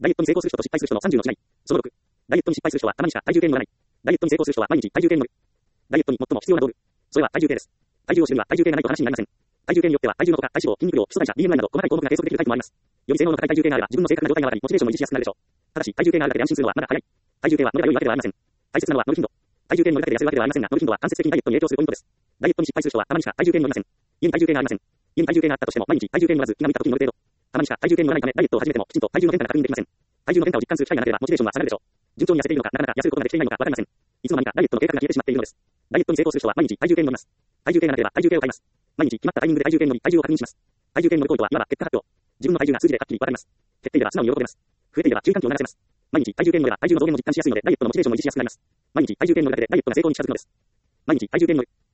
ダイエットに成功する人と失敗する人の30の違い。その6。ダイエットに失敗する人はあまりしか体重計に乗らない。ダイエットに成功する人は毎日体重計に乗る。ダイエットに最も必要な道具。それは体重計です。体重を知るには体重計がないと話になりません。体重計によっては体重のとか体脂肪、筋肉量、基礎代謝、BMI など細かい項目が計測できるタイプもあります。より性能の高い体重計があれば自分の正確な状態がわかり、モチベーションも維持しやすくなるでしょう。ただし、体重計があるだけで安心するのはまだ早い。体重計は乗れば良いわけではありません。大切なのは乗る頻度。体重計に乗るだけで痩せるわけではありませんが、乗る頻度は間接的にダイエットに影響するポイントです。ダイエットに失敗する人はたまにしか体重計に乗りません。家に体重計がありません。家に体重計があったとしても毎日体重計に乗らず気が向いた時に乗る程度。たまにしか体重計に乗らないためダイエットを始めてもきちんと体重の変化が確認できません。体重の変化を実感する機会がなければモチベーションは下がるでしょう。順調に痩せているのか、なかなか痩せることができていないのかわかりません。いつの間にかダイエットの計画が消えてしまっているのです。ダイエットに成功する人は毎日体重計に乗ります。体重計がなければ体重計を買います。毎日決まったタイミングで体重計に乗り体重を確認します。体重計に乗る行為とはいわば結果発表。自分の体重が数字ではっきりわかります。減っていれば素直に喜べます。増えていれば注意喚起を流せます。毎日体重計に乗れば体重の増減も実感しやすいのでダイエットのモチベーションも維持しやすくなります。毎日体重計に乗るだけでダイエットが成功に近づくのです。毎日体重計に乗る。